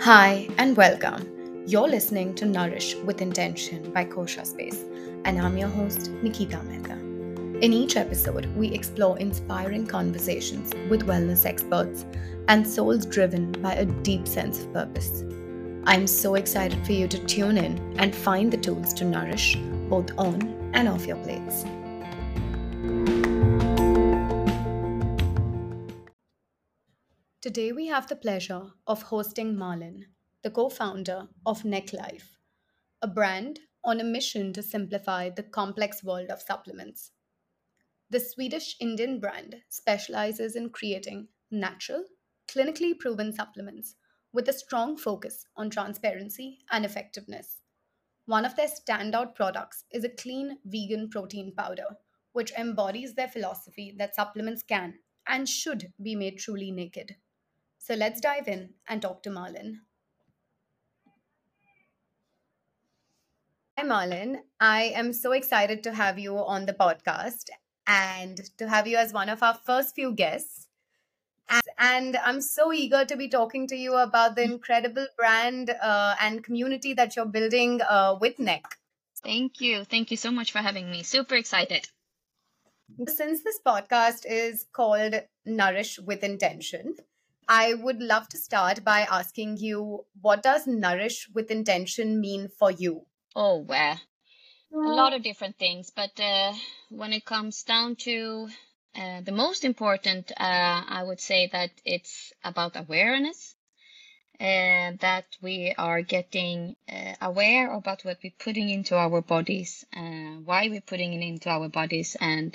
Hi and welcome. You're listening to Nourish with Intention by Kosha Space, and I'm your host, Nikita Mehta. In each episode, we explore inspiring conversations with wellness experts and souls driven by a deep sense of purpose. I'm so excited for you to tune in and find the tools to nourish both on and off your plates. Today, we have the pleasure of hosting Marlon, the co founder of NeckLife, a brand on a mission to simplify the complex world of supplements. The Swedish Indian brand specializes in creating natural, clinically proven supplements with a strong focus on transparency and effectiveness. One of their standout products is a clean vegan protein powder, which embodies their philosophy that supplements can and should be made truly naked. So let's dive in and talk to Marlon. Hi, Marlon. I am so excited to have you on the podcast and to have you as one of our first few guests. And I'm so eager to be talking to you about the incredible brand and community that you're building with Neck. Thank you. Thank you so much for having me. Super excited. Since this podcast is called Nourish with Intention, I would love to start by asking you, what does Nourish with Intention mean for you? Oh, well, a lot of different things, but when it comes down to the most important, I would say that it's about awareness, that we are getting aware about what we're putting into our bodies, why we're putting it into our bodies, and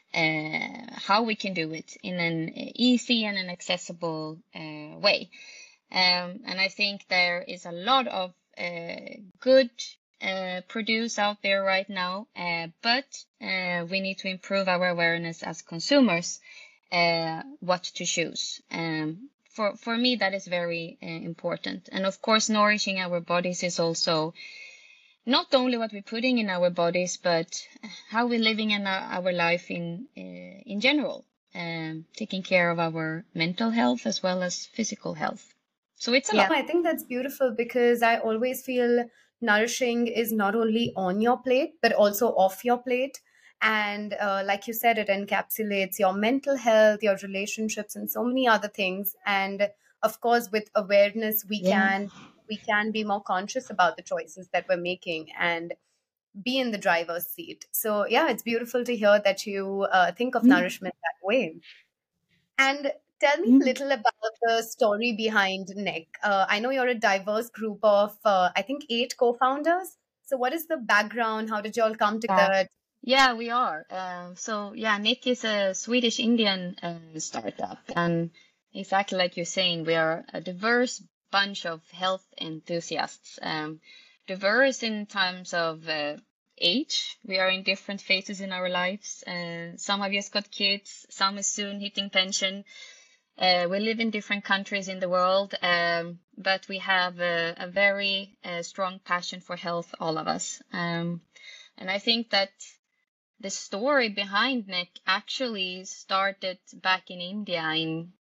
how we can do it in an easy and an accessible way. And I think there is a lot of good produce out there right now, but we need to improve our awareness as consumers what to choose. For me, that is very important. And of course, nourishing our bodies is also not only what we're putting in our bodies, but how we're living in our life in general, taking care of our mental health as well as physical health. So it's a Yeah, lot. I think that's beautiful because I always feel nourishing is not only on your plate, but also off your plate. And like you said, it encapsulates your mental health, your relationships, and so many other things. And of course, with awareness, Yeah. we can be more conscious about the choices that we're making and be in the driver's seat. So yeah, it's beautiful to hear that you think of Mm, nourishment that way. And tell me a mm. little about the story behind Neck. I know you're a diverse group of, I think, 8 co-founders. So, what is the background? How did you all come Yeah. together? Yeah, we are. So yeah, Nick is a Swedish Indian startup, and exactly like you're saying, we are a diverse bunch of health enthusiasts. Diverse in terms of age. We are in different phases in our lives. Some have just got kids, some is soon hitting pension. We live in different countries in the world, but we have a very strong passion for health, all of us. And I think that the story behind Neck actually started back in India in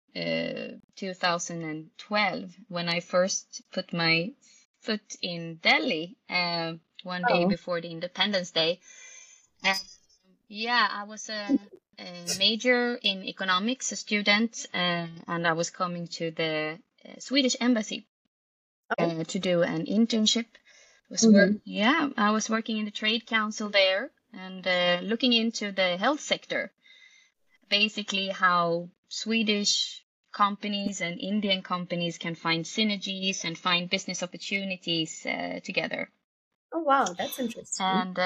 2012 when I first put my foot in Delhi one day Oh, before the Independence Day. And yeah, I was a major in economics, a student, and I was coming to the Swedish embassy okay. to do an internship. Mhm. Yeah, I was working in the trade council there and looking into the health sector, basically how Swedish companies and Indian companies can find synergies and find business opportunities together. Oh, wow, that's interesting. And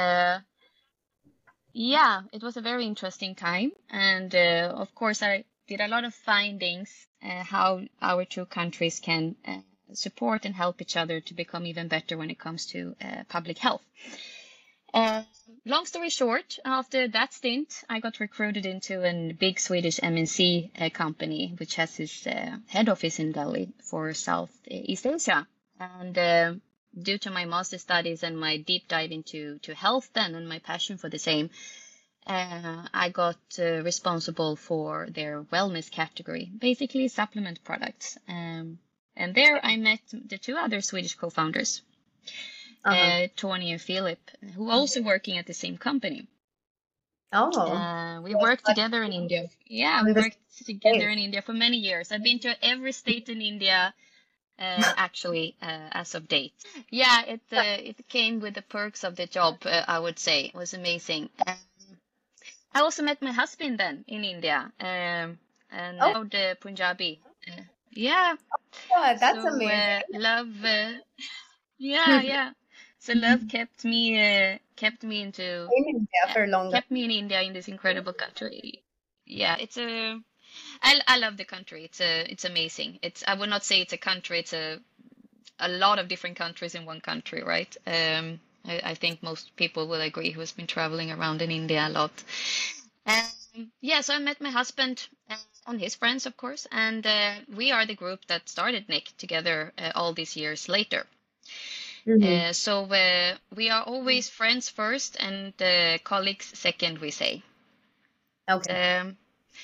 yeah, it was a very interesting time. And of course, I did a lot of findings how our two countries can support and help each other to become even better when it comes to public health. Uh, Long story short, after that stint, I got recruited into a big Swedish MNC company, which has its head office in Delhi for Southeast Asia. And due to my master studies and my deep dive into health then and my passion for the same, I got responsible for their wellness category, basically supplement products. And there I met the two other Swedish co-founders, Uh-huh. Tony and Philip, who are also working at the same company. Oh, We worked together in India. Yeah, we in this worked together place. in India for many years. I've been to every state in India, actually, as of date. Yeah, it came with the perks of the job, I would say. It was amazing. I also met my husband then in India, and Oh, the Punjabi. Yeah, yeah, that's so amazing. love, yeah, yeah. So love In India for longer. kept me in India in this incredible country. Yeah, I love the country. It's amazing. I would not say it's a country. It's a lot of different countries in one country, right? I think most people will agree who has been traveling around in India a lot. Yeah, so I met my husband and his friends, of course, and we are the group that started Nick together all these years later. Hmm. We are always friends first and colleagues second, we say. Okay. Um,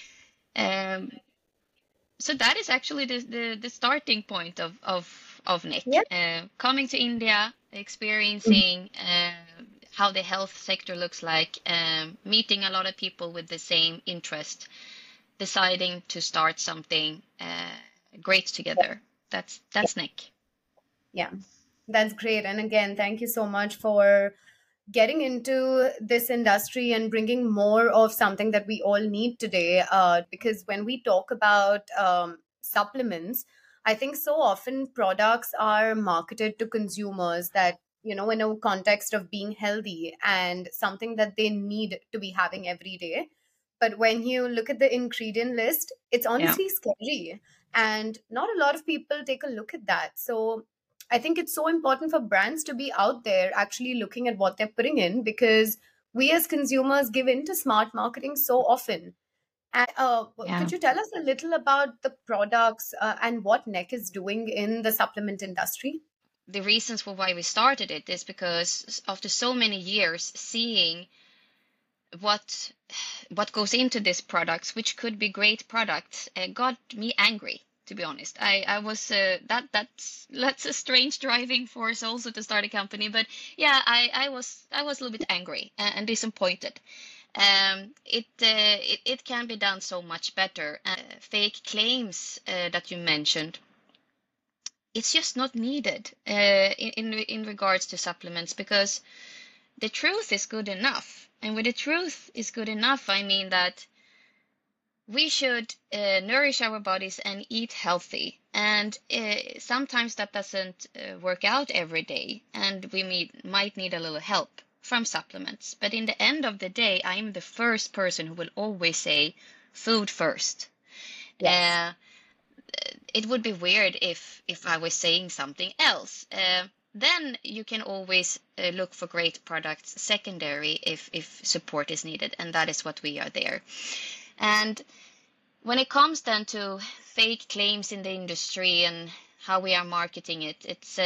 um, so that is actually the starting point of Yeah. Nick. Coming to India, experiencing how the health sector looks like, meeting a lot of people with the same interest, deciding to start something great together. That's Nick. Yeah, that's great. And again, thank you so much for getting into this industry and bringing more of something that we all need today. Because when we talk about supplements, I think so often products are marketed to consumers that, in a context of being healthy and something that they need to be having every day. But when you look at the ingredient list, it's Yeah. honestly scary. And not a lot of people take a look at that. So I think it's so important for brands to be out there actually looking at what they're putting in, because we as consumers give in to smart marketing so often. And Yeah. could you tell us a little about the products and what Neck is doing in the supplement industry? The reasons for why we started it is because after so many years seeing what what goes into these products, which could be great products, got me angry. To be honest, I was that's a strange driving force also to start a company. But yeah, I was a little bit angry and disappointed. It can be done so much better. Fake claims that you mentioned, it's just not needed in regards to supplements, because the truth is good enough. And with the truth is good enough, I mean that we should nourish our bodies and eat healthy. And sometimes that doesn't work out every day, and we might need a little help from supplements. But in the end of the day, I'm the first person who will always say food first. Yes. Uh, it would be weird if I was saying something else. Then you can always look for great products secondary if support is needed, and that is what we are there. And when it comes then to fake claims in the industry and how we are marketing it,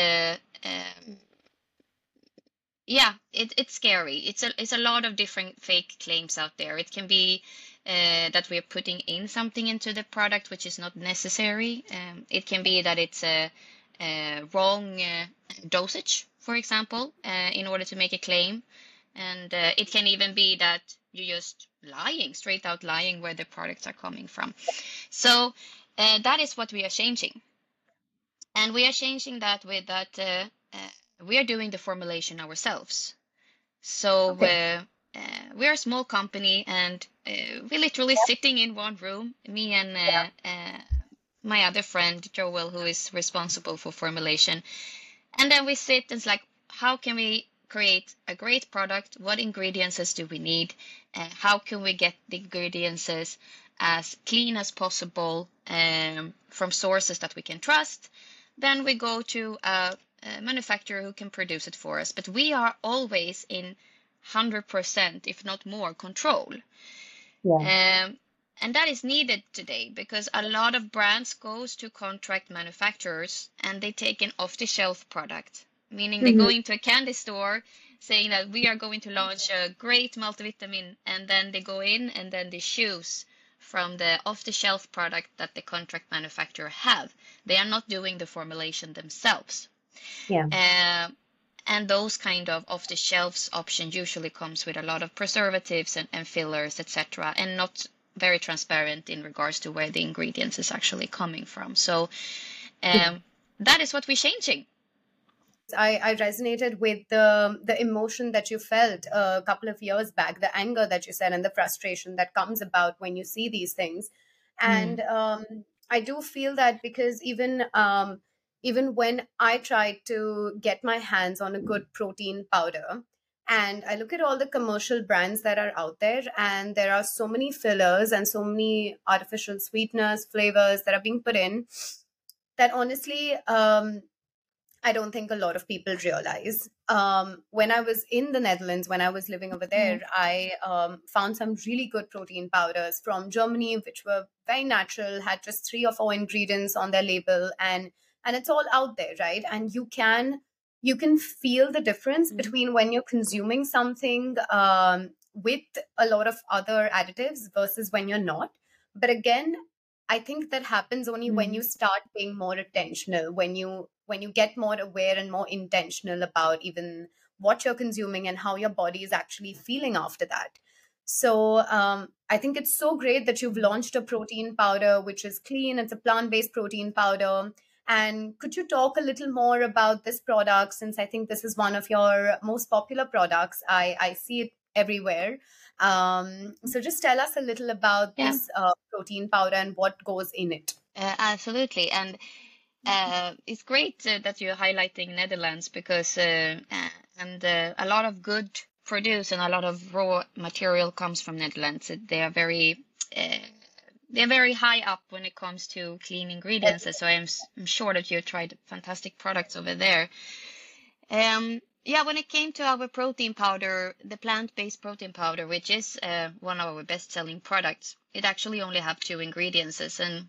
it's scary. It's a lot of different fake claims out there. It can be that we're putting in something into the product which is not necessary. It can be that it's a wrong dosage, for example, in order to make a claim. And it can even be that you're just lying, straight out lying where the products are coming from. So that is what we are changing. And we are changing that with that we are doing the formulation ourselves. So Okay. we are a small company, and we're literally sitting in one room, me and my other friend Joel, who is responsible for formulation. And then we sit and it's like, how can we create a great product? What ingredients do we need? How can we get the ingredients as clean as possible from sources that we can trust? Then we go to a manufacturer who can produce it for us. But we are always in 100%, if not more, control. Yeah. And that is needed today because a lot of brands goes to contract manufacturers and they take an off-the-shelf product, meaning they go Mhm. into a candy store saying that we are going to launch a great multivitamin, and then they go in and then they choose from the off-the-shelf product that the contract manufacturer have. They are not doing the formulation themselves. Yeah. And those kind of off-the-shelves option usually comes with a lot of preservatives and fillers, etc., and not very transparent in regards to where the ingredients is actually coming from. So that is what we're changing. I resonated with the emotion that you felt a couple of years back, the anger that you said, and the frustration that comes about when you see these things. And I do feel that, because even when I try to get my hands on a good protein powder, and I look at all the commercial brands that are out there, and there are so many fillers and so many artificial sweeteners, flavors that are being put in, that honestly, I don't think a lot of people realize. When I was in the Netherlands, when I was living over there, I found some really good protein powders from Germany, which were very natural, had just 3 or 4 ingredients on their label, and it's all out there, right? And you can feel the difference between when you're consuming something with a lot of other additives versus when you're not. But again, I think that happens only when you start paying more attentional, when you get more aware and more intentional about even what you're consuming and how your body is actually feeling after that. So I think it's so great that you've launched a protein powder which is clean. It's a plant-based protein powder. And could you talk a little more about this product, since I think this is one of your most popular products? I see it everywhere. So just tell us a little about this protein powder and what goes in it. Absolutely. And it's great that you're highlighting Netherlands, because a lot of good produce and a lot of raw material comes from Netherlands. They are they're very high up when it comes to clean ingredients. So I'm sure that you tried fantastic products over there. Yeah, when it came to our protein powder, the plant-based protein powder, which is one of our best-selling products, it actually only have 2 ingredients. And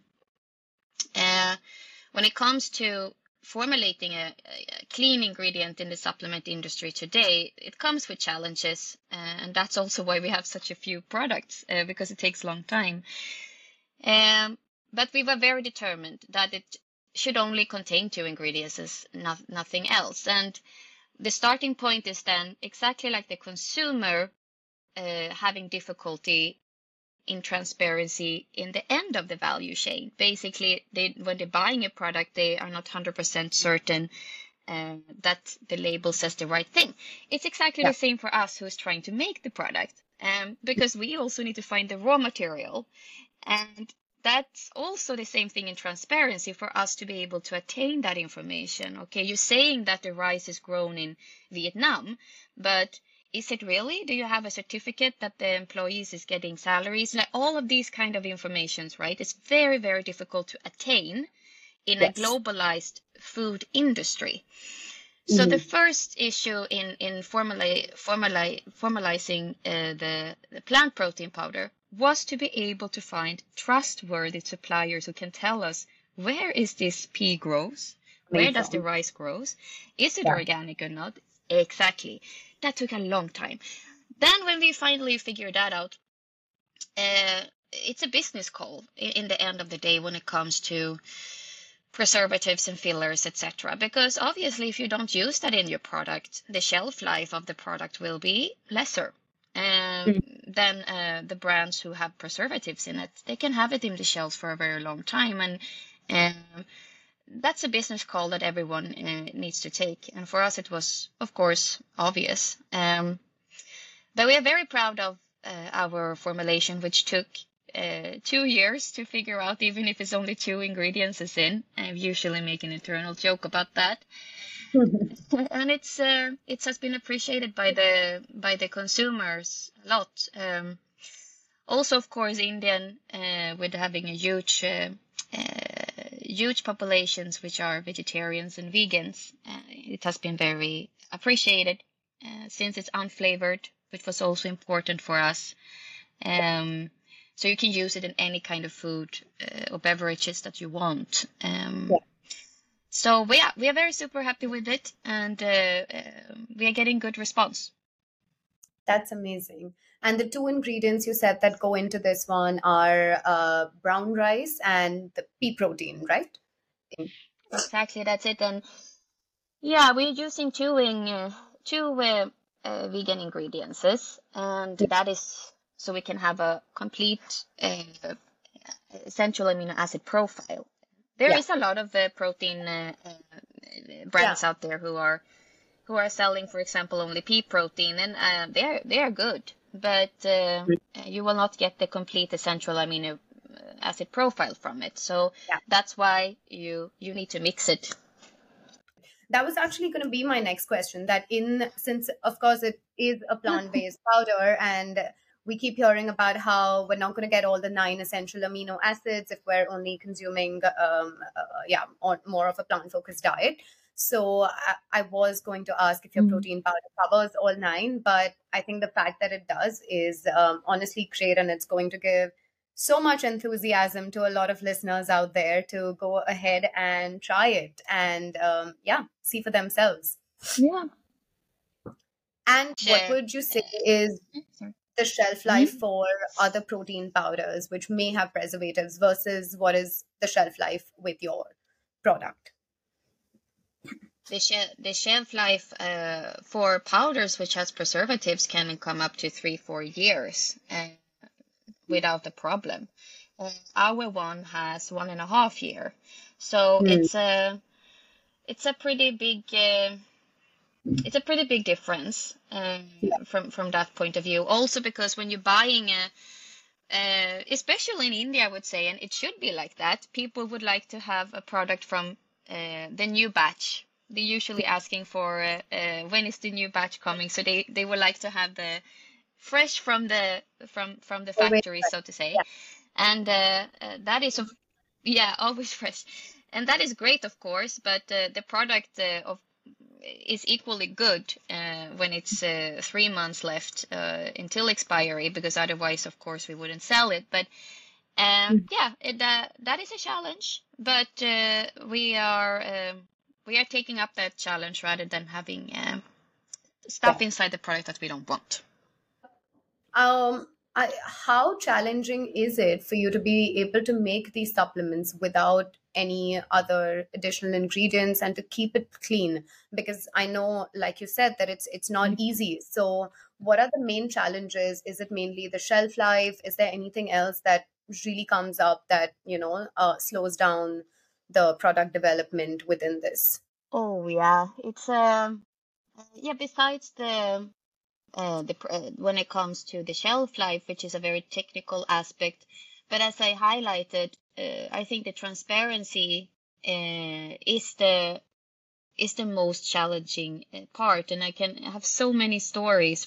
when it comes to formulating a clean ingredient in the supplement industry today, it comes with challenges. And that's also why we have such a few products, because it takes a long time. But we were very determined that it should only contain 2 ingredients, nothing else. And the starting point is then exactly like the consumer having difficulty in transparency in the end of the value chain. Basically, when they're buying a product, they are not 100% certain that the label says the right thing. It's exactly the same for us who's trying to make the product, because we also need to find the raw material. And that's also the same thing in transparency for us to be able to attain that information. Okay, you're saying that the rice is grown in Vietnam, but is it really? Do you have a certificate that the employees is getting salaries? Like all of these kind of informations, right? It's very, very difficult to attain in a globalized food industry. So the first issue in formalizing the plant protein powder was to be able to find trustworthy suppliers who can tell us, where is this pea grows? Where does the rice grows? Is it organic or not? Exactly. That took a long time. Then when we finally figured that out, it's a business call in the end of the day when it comes to preservatives and fillers, etc. Because obviously, if you don't use that in your product, the shelf life of the product will be lesser than the brands who have preservatives in it. They can have it in the shelves for a very long time, and that's a business call that everyone needs to take. And for us, it was, of course, obvious. But we are very proud of our formulation, which took 2 years to figure out, even if it's only 2 ingredients is in. I usually make an internal joke about that. And it has been appreciated by the consumers a lot. Also, of course, Indian, with having a huge populations which are vegetarians and vegans, it has been very appreciated since it's unflavored, which was also important for us. So you can use it in any kind of food or beverages that you want. So we are very super happy with it, and we are getting good response. That's amazing. And the two ingredients you said that go into this one are brown rice and the pea protein, right? Exactly, that's it. And yeah, we're using two vegan ingredients, and that is so we can have a complete essential amino acid profile. There Yeah. is a lot of protein Yeah. brands out there who are selling, for example, only pea protein, and they are good, but you will not get the complete essential amino acid profile from it. So Yeah. that's why you need to mix it. That was actually going to be my next question. That in since of course it is a plant-based powder, and we keep hearing about how we're not going to get all the 9 essential amino acids if we're only consuming or more of a plant-focused diet. So I was going to ask if your Mm. protein powder covers all 9, but I think the fact that it does is honestly great, and it's going to give so much enthusiasm to a lot of listeners out there to go ahead and try it and see for themselves. Yeah. And what Uh, would you say is sorry. the shelf life for other protein powders which may have preservatives versus what is the shelf life with your product? The shelf life for powders which has preservatives can come up to 3-4 years without a problem. Our one has 1.5 year, so Hmm. it's a pretty big difference Yeah. from that point of view. Also because when you're buying especially in India, I would say, and it should be like that, people would like to have a product from the new batch. They're usually asking for when is the new batch coming, so they would like to have the fresh from the Always. factory, so to say. Yeah. And that is yeah, always fresh, and that is great, of course. But the product of is equally good when it's 3 months left until expiry, because otherwise, of course, we wouldn't sell it. But yeah, that is a challenge. But we are taking up that challenge rather than having stuff inside the product that we don't want. Um, how challenging is it for you to be able to make these supplements without any other additional ingredients and to keep it clean? Because I know, like you said, that it's not easy. So, what are the main challenges? Is it mainly the shelf life? Is there anything else that really comes up that slows down the product development within this? Oh yeah, it's yeah. Besides when it comes to the shelf life, which is a very technical aspect, but as I highlighted, I think the transparency is the most challenging part, and I can have so many stories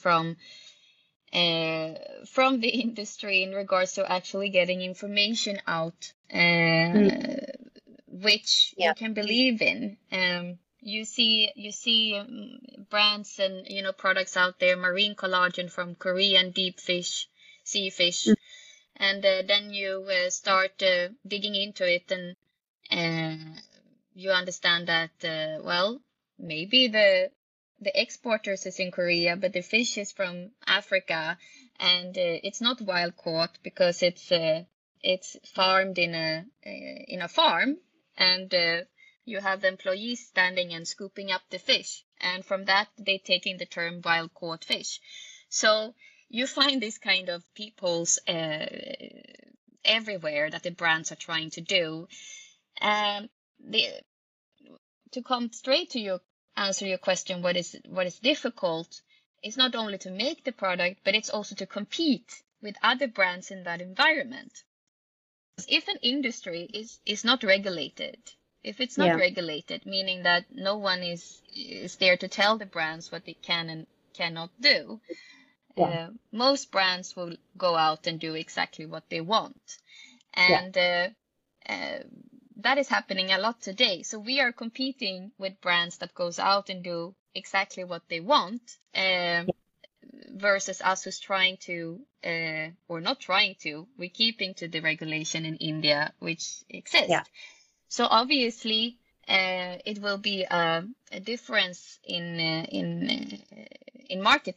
from the industry in regards to actually getting information out, which Yeah. you can believe in. You see brands and products out there, marine collagen from Korean deep fish, sea fish, and then you start digging into it, and you understand that well, maybe the exporters is in Korea, but the fish is from Africa, and it's not wild caught because it's farmed in a farm, and you have the employees standing and scooping up the fish, and from that they taking the term wild caught fish. So you find this kind of peoples everywhere that the brands are trying to do. The To come straight to answer your question, what is difficult is not only to make the product, but it's also to compete with other brands in that environment. If an industry is not regulated, if it's not Yeah. regulated, meaning that no one is there to tell the brands what they can and cannot do, Yeah. most brands will go out and do exactly what they want. Yeah. And that is happening a lot today. So we are competing with brands that goes out and do exactly what they want, versus us who's trying to, or not trying to, we're keeping to the regulation in India, which exists. Yeah. So obviously, it will be a difference in marketing.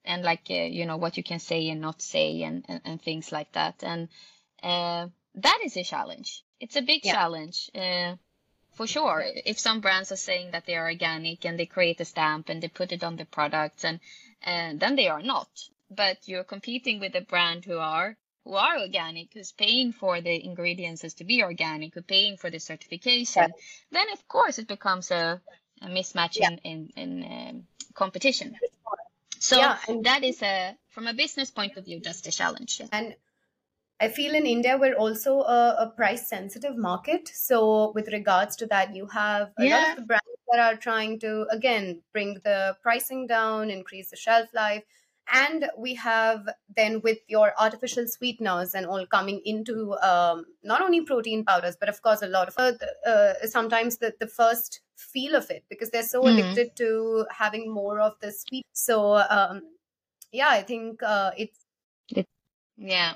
and like what you can say and not say, and things like that. And that is a challenge. It's a big Yeah. challenge. For sure. If some brands are saying that they are organic and they create a stamp and they put it on the products, and then they are not. But you're competing with a brand who are organic, who's paying for the ingredients as to be organic, who's paying for the certification. Right. Then of course it becomes a mismatch Yeah. in competition. So Yeah, and that is from a business point of view, just a challenge. and I feel in India we're also a price sensitive market. So with regards to that, you have a lot of Yeah. the brands that are trying to again bring the pricing down, increase the shelf life. And we have then with your artificial sweeteners and all coming into not only protein powders, but of course a lot of sometimes the first feel of it because they're so Mm. addicted to having more of the sweet. So yeah, I think it's Yeah.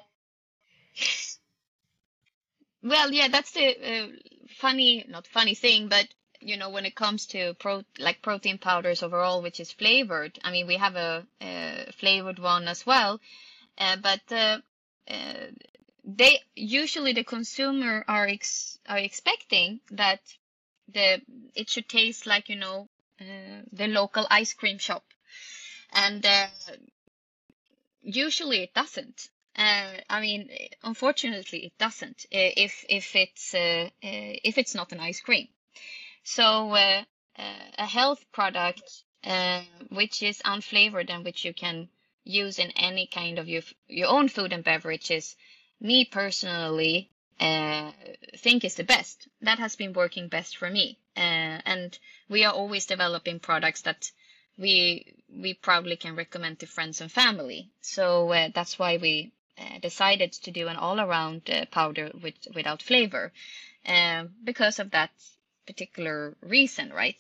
Well, yeah, that's the not funny thing, but when it comes to protein powders overall, which is flavored, I mean, we have a flavored one as well, but they usually the consumer are expecting that it should taste like the local ice cream shop, and usually it doesn't. I mean, unfortunately, it doesn't. If it's not an ice cream, so a health product which is unflavored and which you can use in any kind of your own food and beverages, me personally think is the best. That has been working best for me, and we are always developing products that we proudly can recommend to friends and family. So that's why we decided to do an all-around powder without flavor, because of that particular reason, right?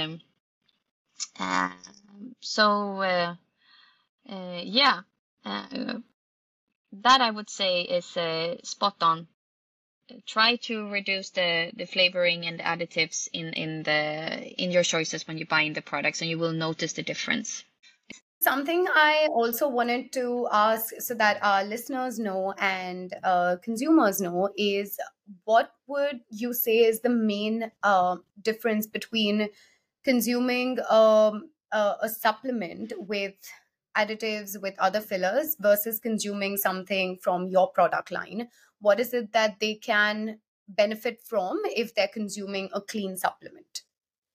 Uh, so yeah, that I would say is spot on. Try to reduce the flavoring and the additives in your choices when you're buying the products, and you will notice the difference. something I also wanted to ask so that our listeners know and consumers know is what would you say is the main difference between consuming a supplement with additives, with other fillers, versus consuming something from your product line? What is it that they can benefit from if they're consuming a clean supplement?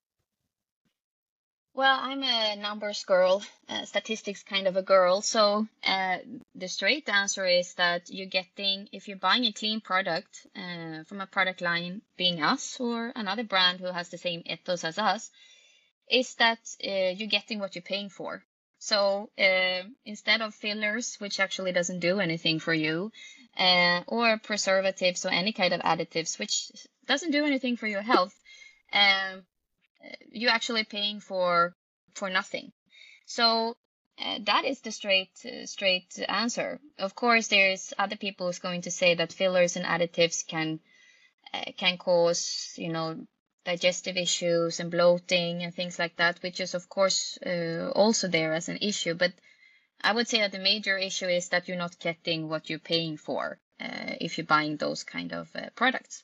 Well, I'm a numbers girl, statistics kind of a girl. So the straight answer is that if you're buying a clean product from a product line, being us or another brand who has the same ethos as us, is that you're getting what you're paying for. So instead of fillers, which actually doesn't do anything for you, or preservatives or any kind of additives, which doesn't do anything for your health, um, you're actually paying for nothing. So that is the straight answer. Of course, there's other people who's going to say that fillers and additives can cause digestive issues and bloating and things like that, which is of course also there as an issue. But I would say that the major issue is that you're not getting what you're paying for if you're buying those kind of products.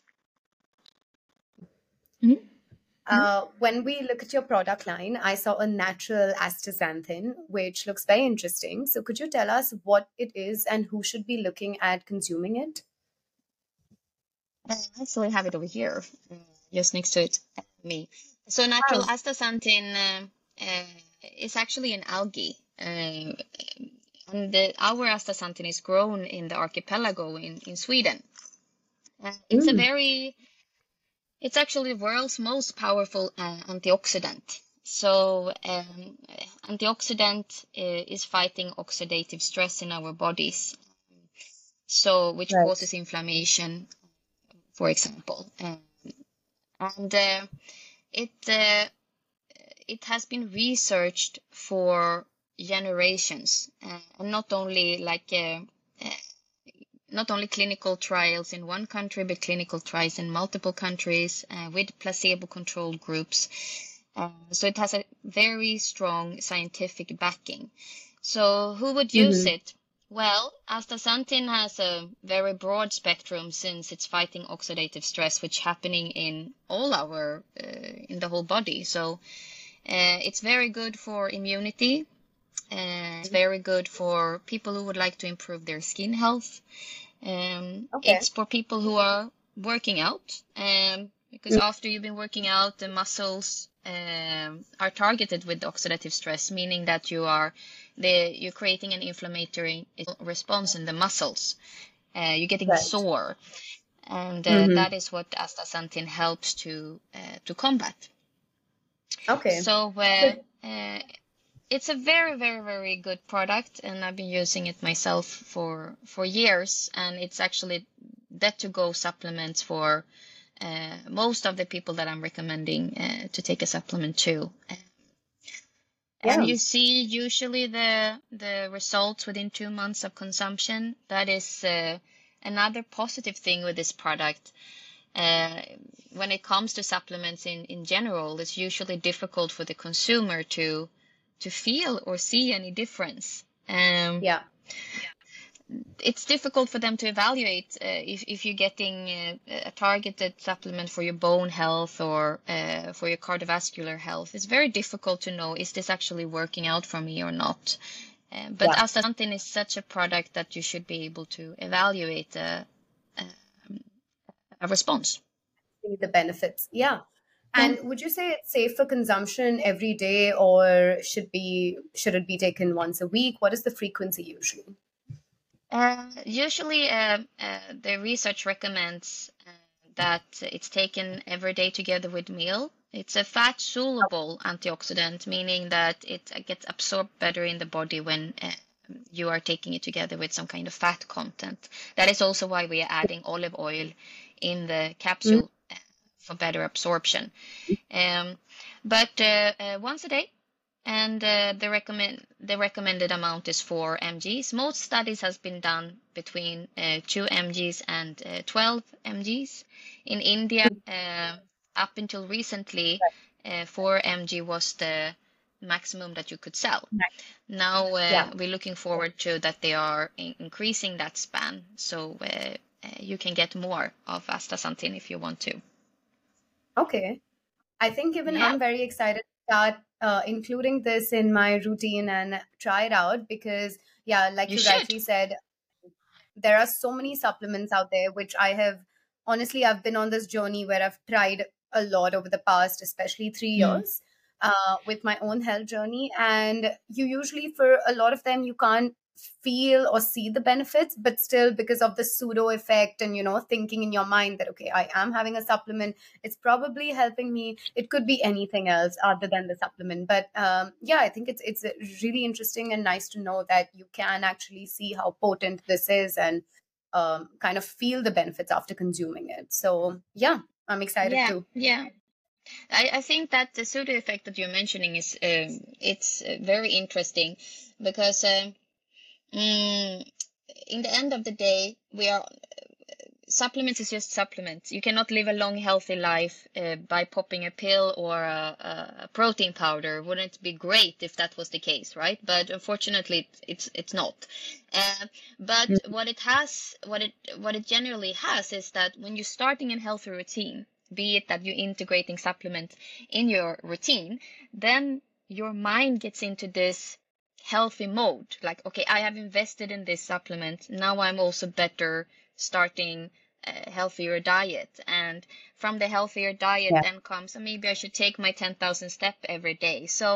Mm-hmm. When we look at your product line, I saw a natural astaxanthin, which looks very interesting. So, could you tell us what it is and who should be looking at consuming it? I actually have it over here, just next to it, me. So natural Wow. astaxanthin is actually an algae, and our astaxanthin is grown in the archipelago in Sweden. It's Mm, it's actually the world's most powerful antioxidant. So antioxidant is fighting oxidative stress in our bodies, so which right. causes inflammation, for example. And it has been researched for generations, and not only clinical trials in one country, but clinical trials in multiple countries with placebo-controlled groups. So it has a very strong scientific backing. So who would use Mm-hmm. it? Well, astaxanthin has a very broad spectrum since it's fighting oxidative stress, which happening in all our in the whole body. So it's very good for immunity. It's very good for people who would like to improve their skin health. Okay. It's for people who are working out, because after you've been working out, the muscles are targeted with oxidative stress, meaning that you're creating an inflammatory response in the muscles. You're getting Right. sore, and Mm-hmm. that is what astaxanthin helps to combat. Okay. So So it's a very, very, very good product, and I've been using it myself for years. And it's actually the to-go supplements for most of the people that I'm recommending to take a supplement to. And yeah. you see usually the results within 2 months of consumption. That is another positive thing with this product. Uh, when it comes to supplements in general, it's usually difficult for the consumer to feel or see any difference. Yeah. It's difficult for them to evaluate if you're getting a targeted supplement for your bone health or for your cardiovascular health. It's very difficult to know, is this actually working out for me or not? But Yeah. astaxanthin is such a product that you should be able to evaluate a response. See the benefits. Yeah. Yeah. And would you say it's safe for consumption every day, or should it be taken once a week? What is the frequency usually? Usually, the research recommends that it's taken every day together with meal. It's a fat soluble antioxidant, meaning that it gets absorbed better in the body when you are taking it together with some kind of fat content. That is also why we are adding olive oil in the Mm. capsule for better absorption. Um, but once a day, and the recommended amount is 4 mgs. Most studies has been done between 2 mgs and 12 mgs. In India, up until recently, 4 mg was the maximum that you could sell. Now Yeah. we're looking forward to that they are increasing that span, so you can get more of astaxanthin if you want to. Okay. I think even Yeah, I'm very excited to start including this in my routine and try it out because, yeah, like you you should. rightly said, there are so many supplements out there, which I have honestly, I've been on this journey where I've tried a lot over the past, especially three Mm. years, with my own health journey. And you usually, for a lot of them, you can't feel or see the benefits, but still, because of the pseudo effect and, thinking in your mind that, okay, I am having a supplement, it's probably helping me. It could be anything else other than the supplement. But yeah, I think it's really interesting and nice to know that you can actually see how potent this is and kind of feel the benefits after consuming it. So yeah, I'm excited Yeah, too. yeah. I think that the pseudo effect that you're mentioning is it's very interesting because mm, in the end of the day, we are supplements is just supplements. You cannot live a long, healthy life by popping a pill or a protein powder. Wouldn't it be great if that was the case, right? But unfortunately, it's not. Uh, but what it generally has is that when you're starting a healthy routine, be it that you're integrating supplement in your routine, then your mind gets into this healthy mode. Like, okay, I have invested in this supplement. Now I'm also better starting a healthier diet. And from the healthier diet Yeah. then comes, maybe I should take my 10,000 step every day. So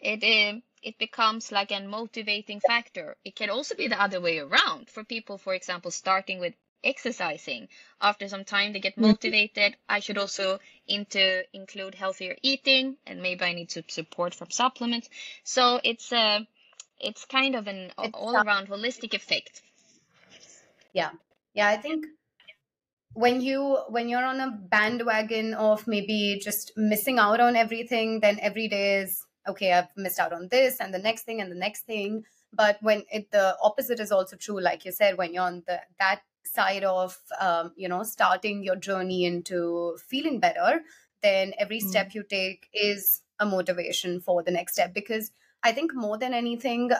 it becomes like a motivating factor. It can also be the other way around for people, for example, starting with exercising. After some time, they get Mhm. motivated. I should also include healthier eating, and maybe I need some support from supplements. So it's kind of an It's all-around holistic effect. yeah, yeah. I think when you're on a bandwagon of maybe just missing out on everything, then every day is okay. I've missed out on this and the next thing and the next thing. But when the opposite is also true, like you said, when you're on that side of starting your journey into feeling better, then every Mm. step you take is a motivation for the next step because I think more than anything,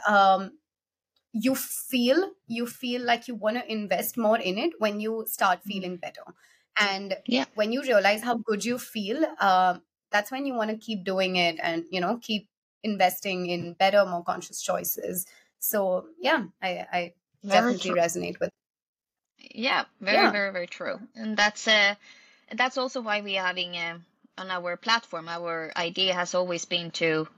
you feel like you want to invest more in it when you start Mm. feeling better, and Yeah, when you realize how good you feel, that's when you want to keep doing it, and keep investing in better, more conscious choices. So yeah, I very definitely true. resonate with. Yeah, very, Yeah. very, very true. And that's also why we are having on our platform. Our idea has always been to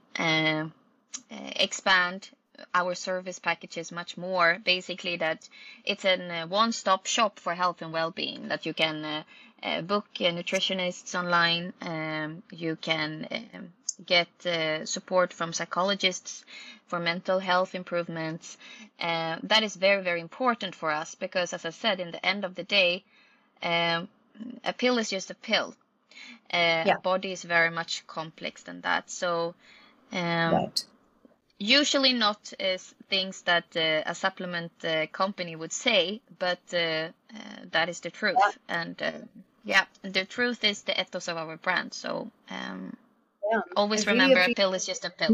expand our service packages much more. Basically, that it's a one-stop shop for health and well-being. That you can book nutritionists online. You can get support from psychologists for mental health improvements. That is very, very important for us because, as I said, in the end of the day, um, a pill is just a pill. A Yeah. body is very much complex than that. So um, Right. usually not things that a supplement company would say, but that is the Yeah. truth. And yeah, the truth is the ethos of our brand. So Yeah. I always really remember a appreciate pill is just a pill.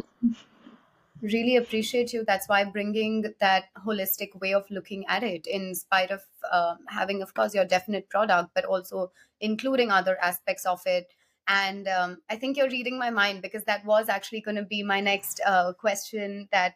you. That's why bringing that holistic way of looking at it, in spite of having, of course, your definite product, but also including other aspects of it. And I think you're reading my mind, because that was actually going to be my next question. That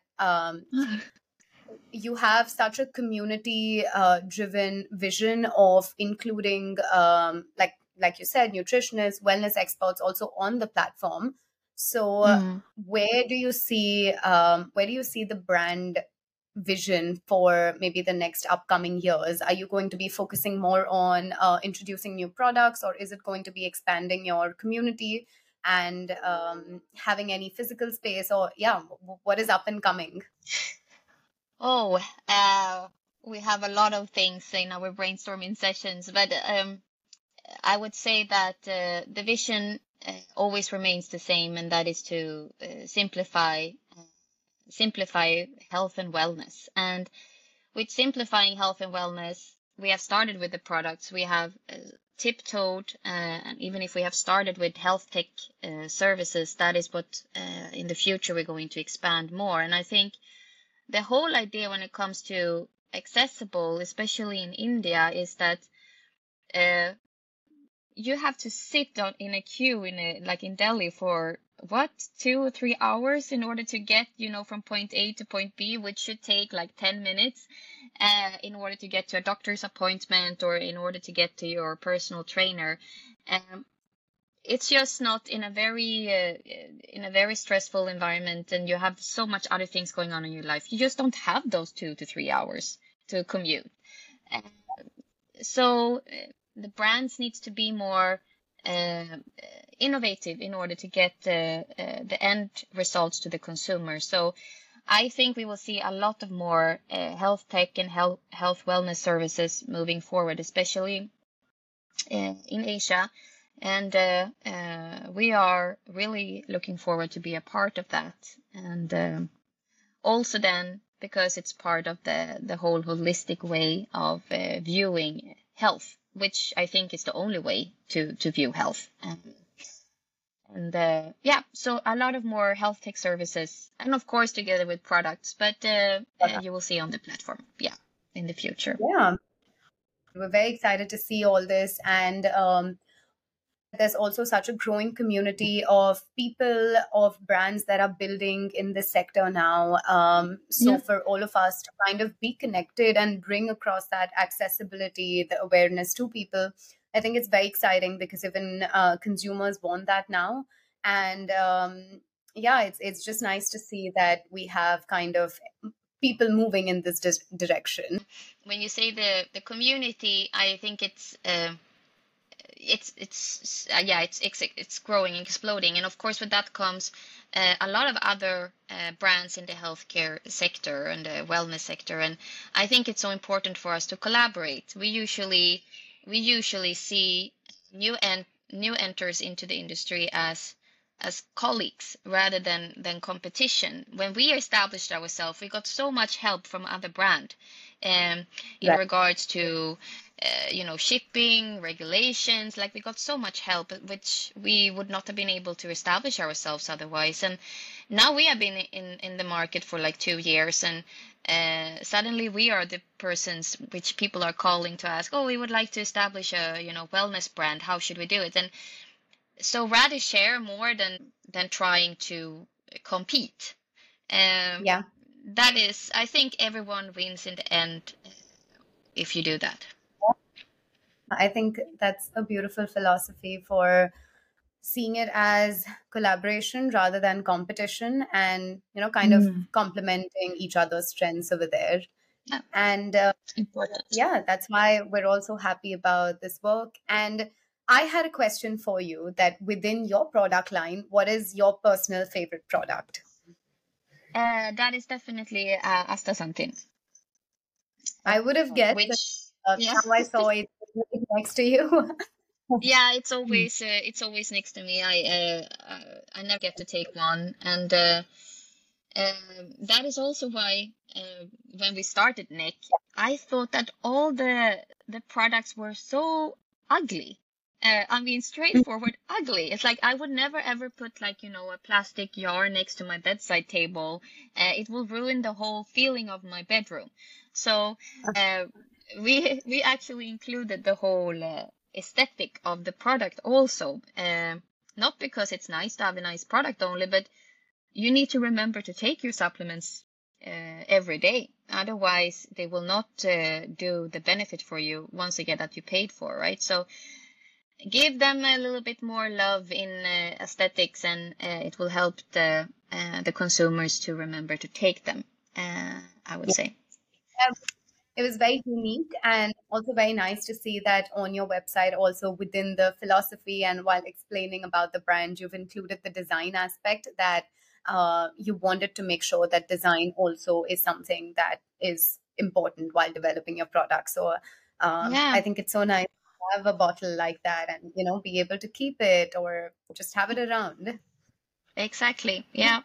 you have such a community driven vision of including, like you said, nutritionists, wellness experts also on the platform. So Mm. where do you see the brand vision for maybe the next upcoming years? Are you going to be focusing more on introducing new products, or is it going to be expanding your community and having any physical space? Or yeah, what is up and coming? Oh, we have a lot of things in our brainstorming sessions, but I would say that the vision always remains the same, and that is to simplify health and wellness. And with simplifying health and wellness, we have started with the products. We have tiptoed, and even if we have started with health tech services, that is what in the future we're going to expand more. And I think the whole idea when it comes to accessible, especially in India, is that uh, you have to sit on in a queue like in Delhi for what 2 or 3 hours in order to get from point A to point B, which should take like 10 minutes in order to get to a doctor's appointment or in order to get to your personal trainer. Um, it's just not in a very stressful environment, and you have so much other things going on in your life. You just don't have those 2 to 3 hours to commute. Uh, so the brands needs to be more uh, innovative in order to get the end results to the consumer. So I think we will see a lot of more health tech and health wellness services moving forward, especially in Asia. And we are really looking forward to be a part of that. And also then because it's part of the whole holistic way of viewing health, which I think is the only way to view health. And yeah, so a lot of more health tech services, and of course together with products, but you will see on the platform, yeah, in the future. Yeah, we're very excited to see all this. And there's also such a growing community of people, of brands that are building in this sector now. So Yeah. for all of us to kind of be connected and bring across that accessibility, the awareness to people, I think it's very exciting, because even consumers want that now. And yeah, it's just nice to see that we have kind of people moving in this direction. When you say the community, I think it's yeah, it's growing and exploding, and of course with that comes a lot of other brands in the healthcare sector and the wellness sector. And I think it's so important for us to collaborate. We usually see new and new enters into the industry as colleagues rather than competition. When we established ourselves, we got so much help from other brand um, in Right. regards to shipping regulations. Like we got so much help, which we would not have been able to establish ourselves otherwise. And now we have been in the market for like 2 years, and suddenly we are the persons which people are calling to ask, oh, we would like to establish a wellness brand. How should we do it? And so rather share more than trying to compete. Um, Yeah. that is, I think everyone wins in the end if you do that. I think that's a beautiful philosophy for seeing it as collaboration rather than competition, and kind of complementing each other's strengths over there. Yeah, And important. yeah, that's why we're also happy about this work. And I had a question for you, that within your product line, what is your personal favorite product? That is definitely astaxanthin, I would have guessed, but which yeah. now I saw it right next to you. Yeah, it's always next to me. I never get to take one, and that is also why when we started Nick, I thought that all the products were so ugly. I mean, straightforward ugly. It's like I would never ever put like a plastic jar next to my bedside table. It will ruin the whole feeling of my bedroom. So uh, we actually included the whole aesthetic of the product also. Not because it's nice to have a nice product only, but you need to remember to take your supplements every day. Otherwise, they will not do the benefit for you once again that you paid for, right? So give them a little bit more love in aesthetics, and it will help the consumers to remember to take them. I would say. It was very unique, and also very nice to see that on your website, also within the philosophy and while explaining about the brand, you've included the design aspect, that you wanted to make sure that design also is something that is important while developing your product. So I Yeah, think it's so nice to have a bottle like that, and be able to keep it or just have it around. exactly. Yeah,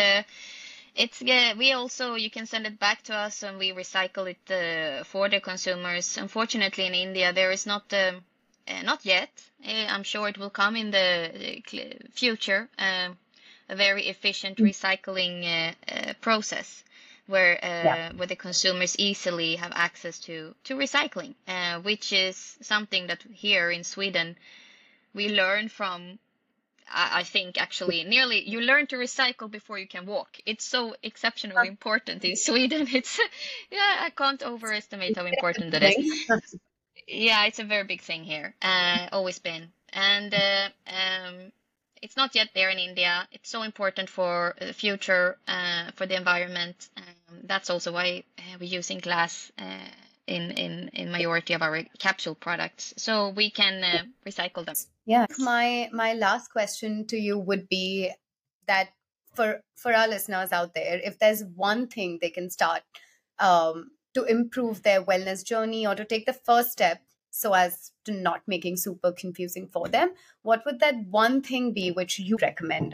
it's we also, you can send it back to us and we recycle it for the consumers. Unfortunately, in India, there is not yet. I'm sure it will come in the future. A very efficient recycling process Yeah. where the consumers easily have access to recycling, which is something that here in Sweden we learn from. I think actually nearly you learn to recycle before you can walk. It's so exceptionally important in Sweden. It's yeah, I can't overestimate how important it is. Yeah, it's a very big thing here. Always been. And it's not yet there in India. It's so important for the future, for the environment. That's also why we're using glass in majority of our capsule products, so we can recycle them. Yeah. My last question to you would be that, for our listeners out there, if there's one thing they can start to improve their wellness journey, or to take the first step so as to not making super confusing for them, what would that one thing be which you recommend?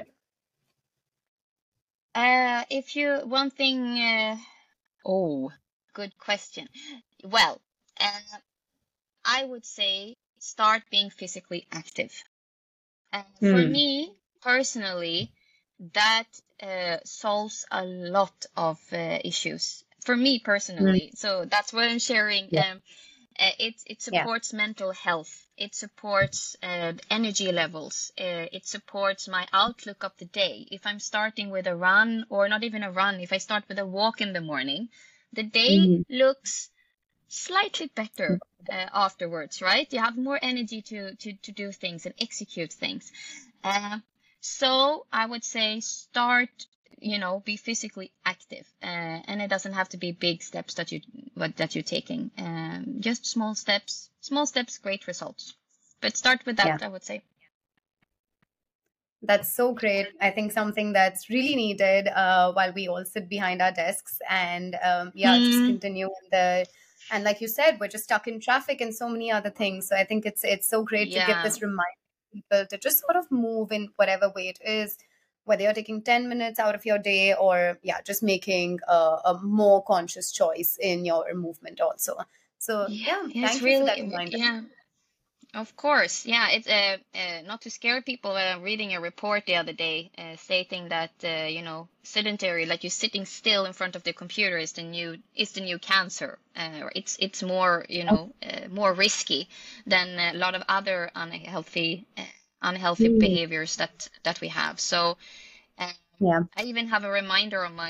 If you one thing, oh, good question. Well, uh, I would say start being physically active. For Hmm. me personally, that solves a lot of issues. For me Hmm. personally, so that's what I'm sharing. Yeah. It Yeah. supports mental health. It supports energy levels. It supports my outlook of the day. If I'm starting with a run, or not even a run, if I start with a walk in the morning, the day Mhm. looks slightly better afterwards, right? You have more energy to do things and execute things. Uh, so I would say start, be physically active, and it doesn't have to be big steps that you're taking. Just small steps, great results. But start with Yeah. that, I would say. That's so great. I think something that's really needed while we all sit behind our desks, and yeah, just Hmm. continue in the. And like you said, we're just stuck in traffic and so many other things. So I think it's so great to give Yeah. this reminder to people to just sort of move in whatever way it is, whether you're taking 10 minutes out of your day, or yeah, just making a more conscious choice in your movement also. So Yeah, yeah, it's thank you for really, that reminder. yeah. Of course, yeah. It's not to scare people. Reading a report the other day stating that sedentary, like you sitting still in front of the computer, is the new cancer. It's more more risky than a lot of other unhealthy Mm, behaviors that we have. So um, yeah. I even have a reminder on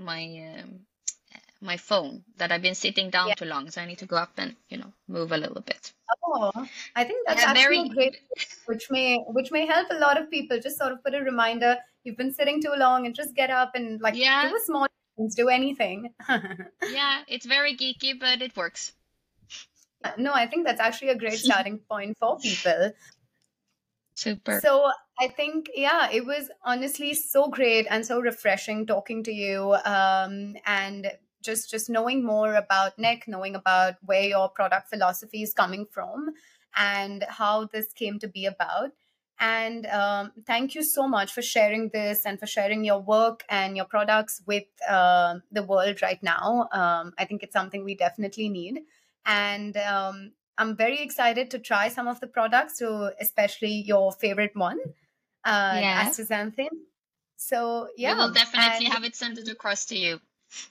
my phone that I've been sitting down Yeah. too long, so I need to go up and move a little bit. Oh, I think that's Yeah, actually a very. great tip, which may help a lot of people. Just sort of put a reminder. You've been sitting too long, and just get up and like Yeah, do a small things, do anything. yeah, it's very geeky, but it works. No, I think that's actually a great starting point for people. Super. So I think, yeah, it was honestly so great and so refreshing talking to you, and just knowing more about Nick, knowing about where your product philosophy is coming from, and how this came to be about. And thank you so much for sharing this and for sharing your work and your products with the world right now. I think it's something we definitely need. And I'm very excited to try some of the products, so especially your favorite one, the Yeah, astaxanthin. So we will yeah, definitely and have it sent it across to you.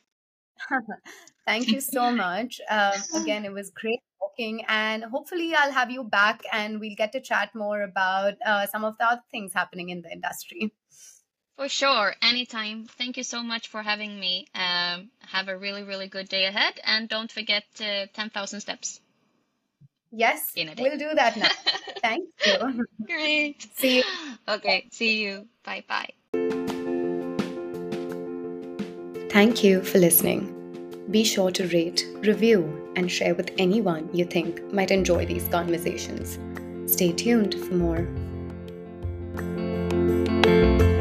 thank you so much. Again, it was great talking, and hopefully I'll have you back, and we'll get to chat more about some of the other things happening in the industry. For sure, anytime. Thank you so much for having me. Have a really, really good day ahead, and don't forget 10,000 steps Yes, in a day. we'll do that now. Thank you. Great. See you. Okay, see you. Bye bye. Thank you for listening. Be sure to rate, review, and share with anyone you think might enjoy these conversations. Stay tuned for more.